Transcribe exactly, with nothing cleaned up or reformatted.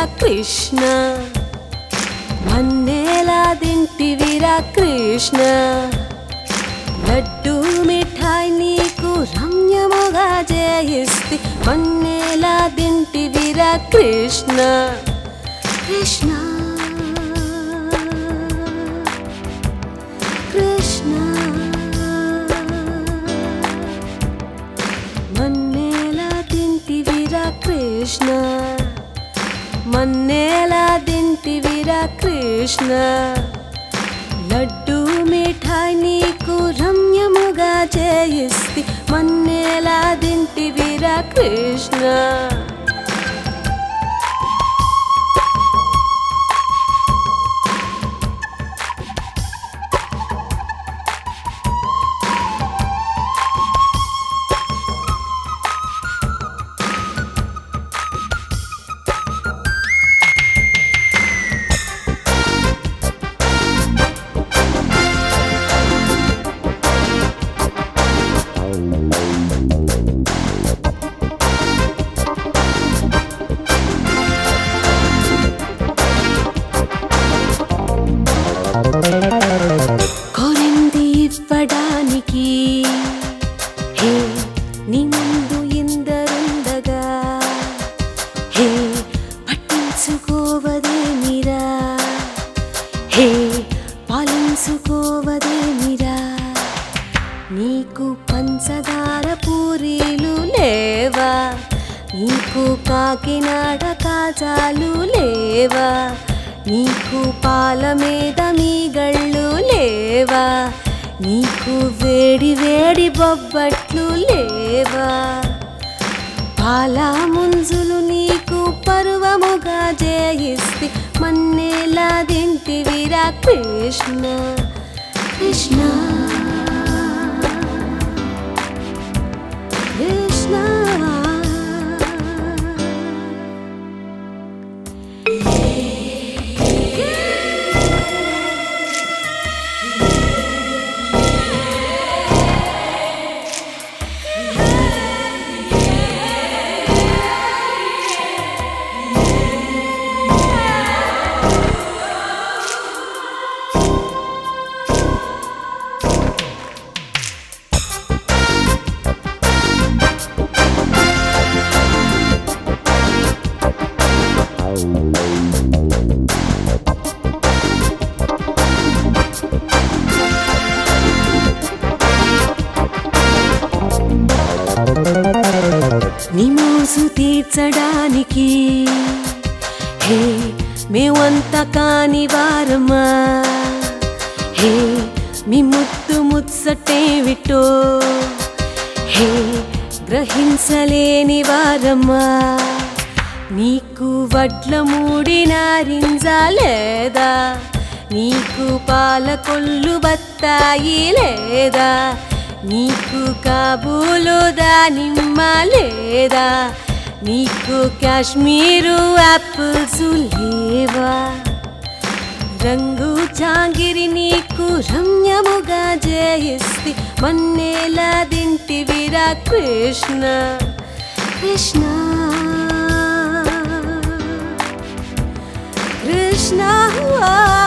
కృష్ణ మన్నేలా దింటివిరా కృష్ణ లడ్డు మిఠాయి నీకు రమ్యముగా జయిస్తే మన్నేలా దింటివిరా కృష్ణ కృష్ణ కృష్ణ మన్నేలా దింటివిరా కృష్ణ మన్నేలా దింటివిరా కృష్ణ లడ్డు మిఠాయి నీకు రమ్యముగా చేయిస్తే మన్నేలా దింటివిరా కృష్ణ కోరింది ఇవ్వడానికి హే నీ ముందు ఎందరుండగా హే పట్టించుకోవదేమిరా హే పాలించుకోవదేమిరా నీకు పంచదార పూరీలు లేవా నీకు కాకినాడ కాజాలు లేవా నీకు పాల మీద మీగళ్ళు లేవా నీకు వేడి వేడి బొబ్బట్లు లేవా పాల ముంజులు నీకు పర్వముగా జయిస్తే మన్నేలా దింటివిరా కృష్ణ కృష్ణ కృష్ణ నీ మోసు తీర్చడానికి హే మేమంతా కాని వారమా హే మీ ముద్దు ముచ్చటేమిటో హే గ్రహించలేని వారమా నీకు వడ్ల మూడి నారింజా లేదా నీకు పాల కొల్లు బత్తాయి లేదా నీకు కాబూలు దానిమ్మ లేదా నీకు కాశ్మీరు యాపిల్స్ లేవా రంగు జాంగిరి నీకు రమ్యముగా జయిస్తే మన్నేలా దింటివిరా కృష్ణ కృష్ణ కృష్ణ